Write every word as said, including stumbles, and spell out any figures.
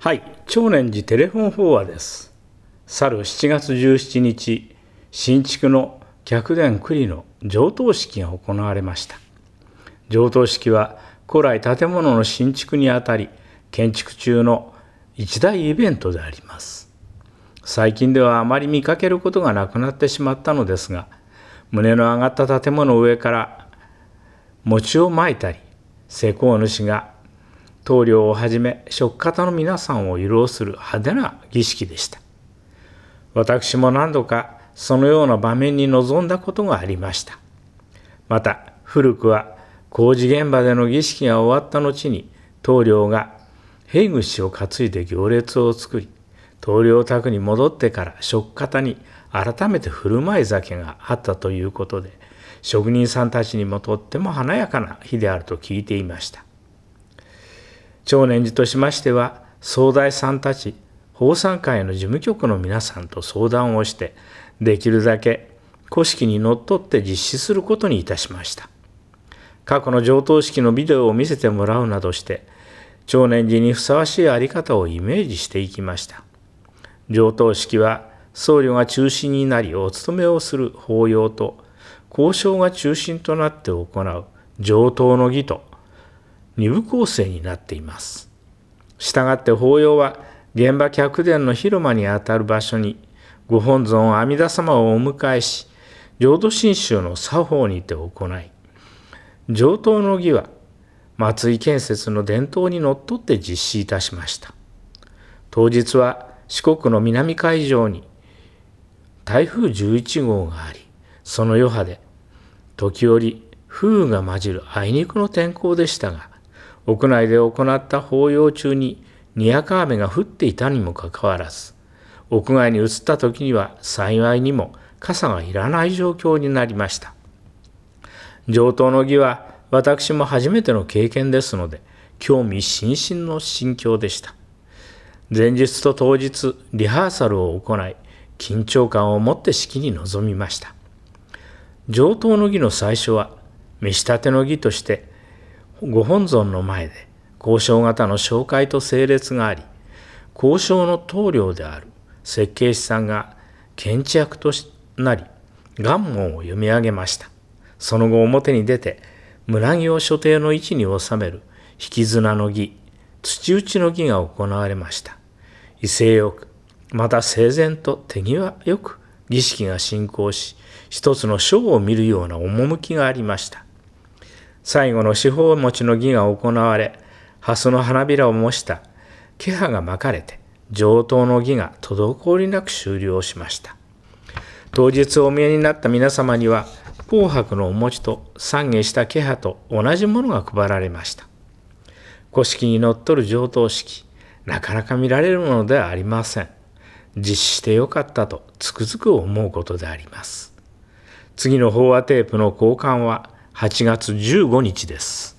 はい、長年寺テレフォン法話です。去るしちがつじゅうしちにち、新築の客殿九里の上棟式が行われました。上棟式は古来建物の新築にあたり、建築中の一大イベントであります。最近ではあまり見かけることがなくなってしまったのですが、棟の上がった建物の上から餅をまいたり、施工主が棟梁をはじめ職方の皆さんを慰労する派手な儀式でした。私も何度かそのような場面に臨んだことがありました。また古くは工事現場での儀式が終わった後に棟梁が塀串を担いで行列を作り、棟梁宅に戻ってから職方に改めて振る舞い酒があったということで、職人さんたちにもとっても華やかな日であると聞いていました。長年寺としましては、総代さんたち、奉賛会の事務局の皆さんと相談をして、できるだけ古式にのっとって実施することにいたしました。過去の上棟式のビデオを見せてもらうなどして、長年寺にふさわしいあり方をイメージしていきました。上棟式は、僧侶が中心になりお務めをする法要と、交渉が中心となって行う上棟の儀と、二部構成になっています。したがって法要は現場客殿の広間にあたる場所にご本尊阿弥陀様をお迎えし、浄土真宗の作法にて行い、上棟の儀は松井建設の伝統にのっとって実施いたしました。当日は四国の南海上に台風じゅういちごうがあり、その余波で時折風雨が混じるあいにくの天候でしたが、屋内で行った法要中ににわか雨が降っていたにもかかわらず、屋外に移った時には幸いにも傘がいらない状況になりました。上棟の儀は私も初めての経験ですので、興味津々の心境でした。前日と当日、リハーサルを行い、緊張感を持って式に臨みました。上棟の儀の最初は、召し立ての儀として、ご本尊の前で交渉方の紹介と整列があり、交渉の棟梁である設計士さんが検知役となり、願文を読み上げました。その後表に出て、村木を所定の位置に収める引き綱の儀、土打ちの儀が行われました。威勢よく、また整然と手際よく儀式が進行し、一つのショーを見るような趣がありました。最後の四方餅の儀が行われ、蓮の花びらを模した気派が巻かれて、上棟の儀が滞りなく終了しました。当日お見えになった皆様には、紅白のお餅と懺悔した気派と同じものが配られました。古式にのっとる上棟式、なかなか見られるものではありません。実施してよかったとつくづく思うことであります。次の法話テープの交換は、はちがつじゅうごにちです。